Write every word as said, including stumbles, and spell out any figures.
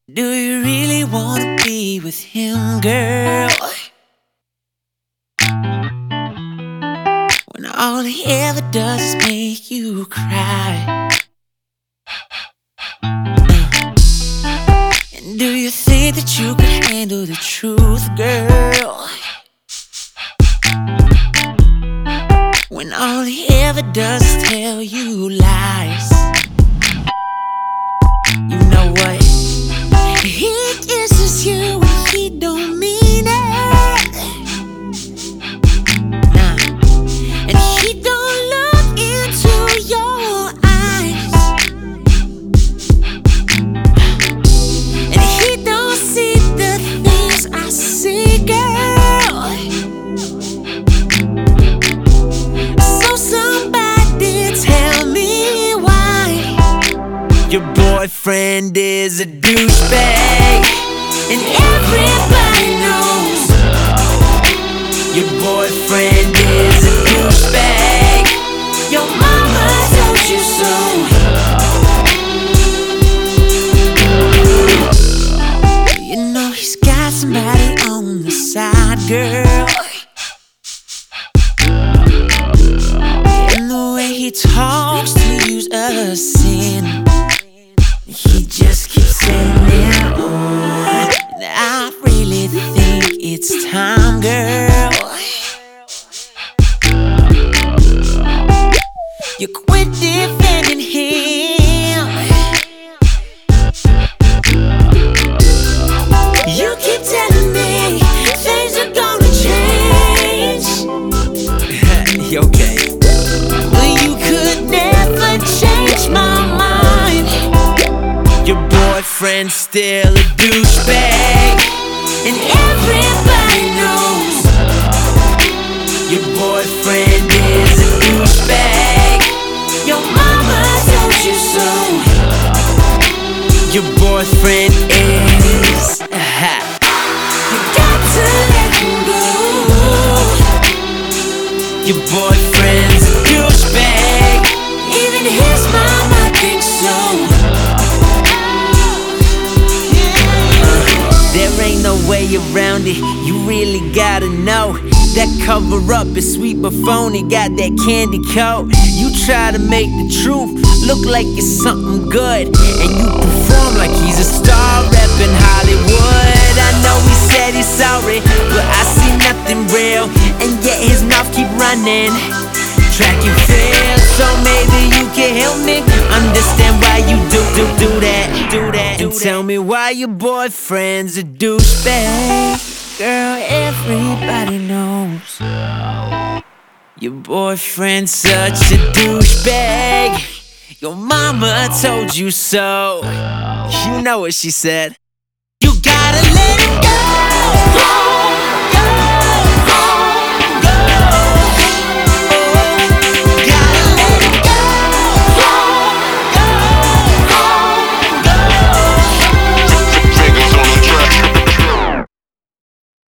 Do you really wanna be with him, girl? When all he ever does is make you cry. And do you think that you could handle the truth, girl? When all he ever does is tell you lies. You know what? He kisses you and he don't mean it. Nah. And he don't look into your eyes. And he don't see the things I see, girl. So somebody tell me why your boyfriend is a douchebag, and everybody knows your boyfriend is a douchebag. Your mama told you so. You know he's got somebody on the side, girl. And the way he talks to you's a sin. He just keeps saying it on. And I really think it's time, girl. You quit defending him. You keep telling me things are gonna change. Okay. But you could never change my mind. Your boyfriend's still a douchebag, and everybody knows your boyfriend is a douchebag. Your mama told you so. Your boyfriend is uh, you got to let him go. Your boyfriend's a douchebag. Even his mama thinks so. There ain't no way around it, you really gotta know. That cover up is sweet but phony, got that candy coat. You try to make the truth look like it's something good, and you perform like he's a star reppin' Hollywood. I know he said he's sorry, but I see nothing real, and yet his mouth keep running. Track and field, so maybe you can help me understand why you do, do, do that, do that. And tell me why your boyfriend's a douchebag. Girl, everybody knows your boyfriend's such a douchebag. Your mama told you so. You know what she said. You gotta let it go.